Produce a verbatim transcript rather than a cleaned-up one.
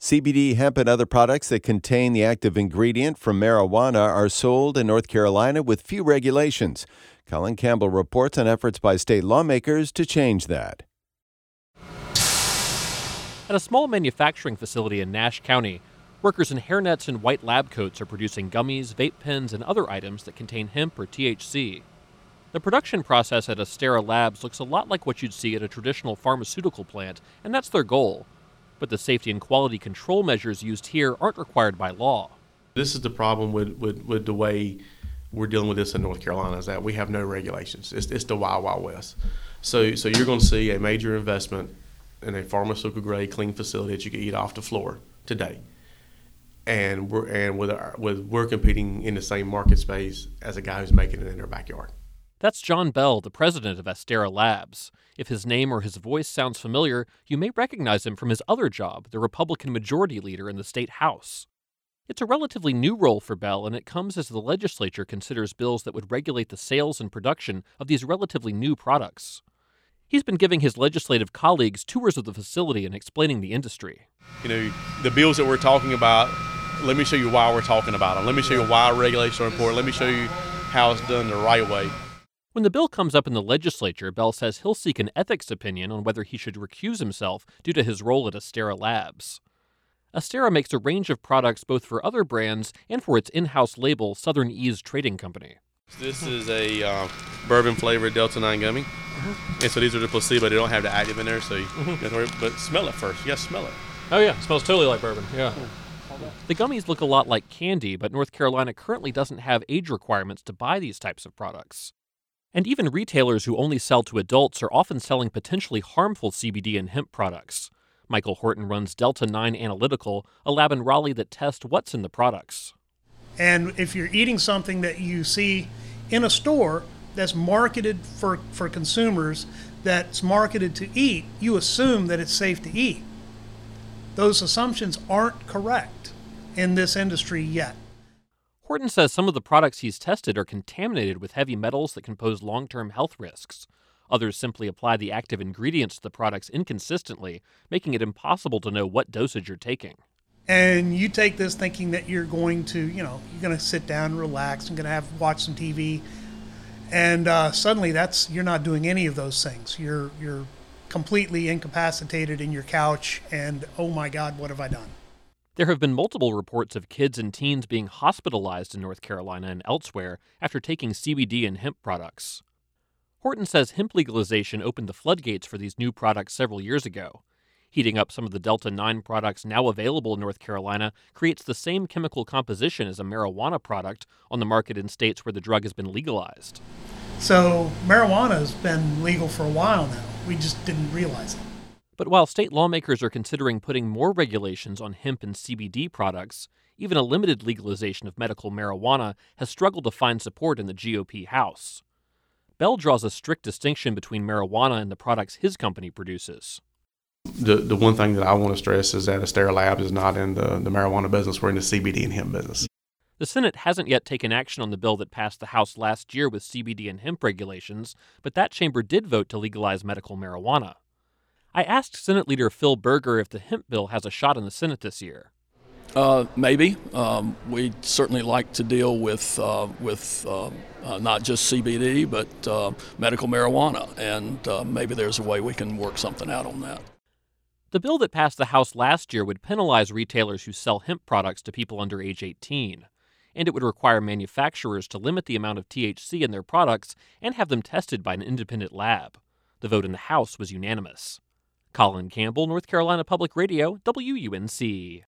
C B D, hemp, and other products that contain the active ingredient from marijuana are sold in North Carolina with few regulations. Colin Campbell reports on efforts by state lawmakers to change that. At a small manufacturing facility in Nash County, workers in hairnets and white lab coats are producing gummies, vape pens, and other items that contain hemp or T H C. The production process at Astera Labs looks a lot like what you'd see at a traditional pharmaceutical plant, and that's their goal. But the safety and quality control measures used here aren't required by law. This is the problem with, with, with the way we're dealing with this in North Carolina, is that we have no regulations. It's, it's the wild, wild west. So, so you're going to see a major investment in a pharmaceutical-grade clean facility that you can eat off the floor today. And we're, and with our, with, we're competing in the same market space as a guy who's making it in their backyard. That's John Bell, the president of Astera Labs. If his name or his voice sounds familiar, you may recognize him from his other job, the Republican Majority Leader in the state House. It's a relatively new role for Bell, and it comes as the legislature considers bills that would regulate the sales and production of these relatively new products. He's been giving his legislative colleagues tours of the facility and explaining the industry. You know, the bills that we're talking about, let me show you why we're talking about them. Let me show you why regulations are important. Let me show you how it's done the right way. When the bill comes up in the legislature, Bell says he'll seek an ethics opinion on whether he should recuse himself due to his role at Astera Labs. Astera makes a range of products both for other brands and for its in-house label, Southern Ease Trading Company. This is a uh, bourbon-flavored Delta nine gummy. Mm-hmm. And so these are the placebo. They don't have the active in there, so you mm-hmm. have to worry, but smell it first. You got to smell it. Oh, yeah. It smells totally like bourbon. Yeah. The gummies look a lot like candy, but North Carolina currently doesn't have age requirements to buy these types of products. And even retailers who only sell to adults are often selling potentially harmful C B D and hemp products. Michael Horton runs Delta nine Analytical, a lab in Raleigh that tests what's in the products. And if you're eating something that you see in a store that's marketed for, for consumers, that's marketed to eat, you assume that it's safe to eat. Those assumptions aren't correct in this industry yet. Horton says some of the products he's tested are contaminated with heavy metals that can pose long-term health risks. Others simply apply the active ingredients to the products inconsistently, making it impossible to know what dosage you're taking. And you take this thinking that you're going to, you know, you're going to sit down and relax, and going to have watch some T V, and uh, suddenly that's you're not doing any of those things. You're you're completely incapacitated in your couch, and oh my God, what have I done? There have been multiple reports of kids and teens being hospitalized in North Carolina and elsewhere after taking C B D and hemp products. Horton says hemp legalization opened the floodgates for these new products several years ago. Heating up some of the Delta nine products now available in North Carolina creates the same chemical composition as a marijuana product on the market in states where the drug has been legalized. So marijuana has been legal for a while now. We just didn't realize it. But while state lawmakers are considering putting more regulations on hemp and C B D products, even a limited legalization of medical marijuana has struggled to find support in the G O P House. Bell draws a strict distinction between marijuana and the products his company produces. The the one thing that I want to stress is that Astera Labs is not in the, the marijuana business. We're in the C B D and hemp business. The Senate hasn't yet taken action on the bill that passed the House last year with C B D and hemp regulations, but that chamber did vote to legalize medical marijuana. I asked Senate Leader Phil Berger if the hemp bill has a shot in the Senate this year. Uh, maybe. Um, we'd certainly like to deal with uh, with uh, uh, not just C B D, but uh, medical marijuana, and uh, maybe there's a way we can work something out on that. The bill that passed the House last year would penalize retailers who sell hemp products to people under age eighteen, and it would require manufacturers to limit the amount of T H C in their products and have them tested by an independent lab. The vote in the House was unanimous. Colin Campbell, North Carolina Public Radio, W U N C.